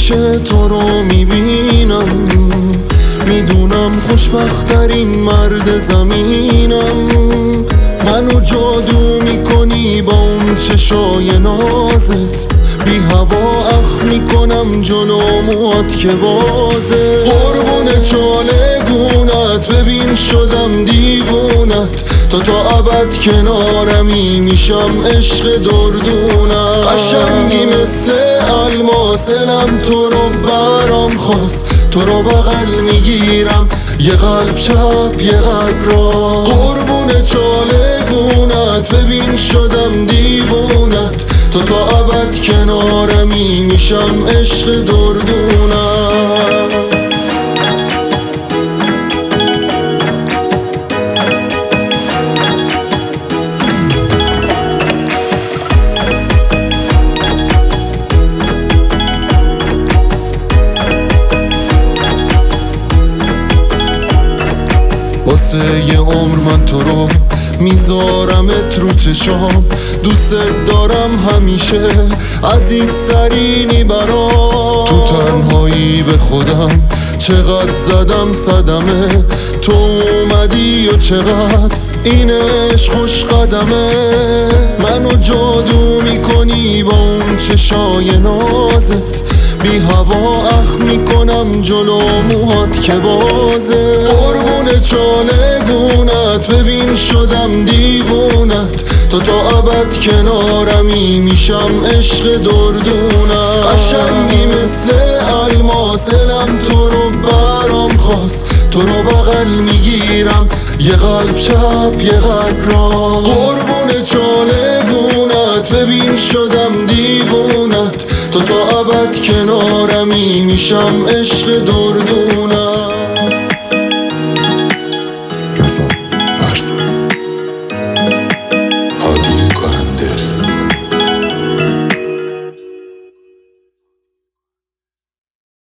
همیشه تو رو میبینم، میدونم خوشبخت‌ترین مرد زمینم. منو جادو میکنی با اون چشای نازت، بی هوا اخ میکنم جلو موات که بازه. قربون چاله گونت ببین شدم دیوونت، تا ابد کنارمی میشم عشق دردونت. قشنگی مثل الماس دلم تو رو برام خواست، تو رو بغل میگیرم یه قلب چپ یه قلب راست. قربون چاله گونت ببین شدم دیوونت، تا ابد کنارمی میشم عشق دردونت. واسه یه عمر من تو رو میذارمت رو چشام، دوست دارم همیشه عزیزترینی برام. تو تنهایی به خودم چقدر زدم صدمه، تو اومدی و چقدر این عشق خوش قدمه. منو جادو میکنی با اون چشای نازت، بی هوا اخ میکنم جلو موهات که بازه. قربون چاله گونت ببین شدم دیوونت، تا ابد کنارمی میشم عشق دردونت. قشنگی مثل الماس دلم تو رو برام خواست، تو رو بغل میگیرم یه قلب چپ یه قلب راست. قربون چاله گونت ببین شدم دیوونت، تا ابد کنارمی میشم عشق دردونت.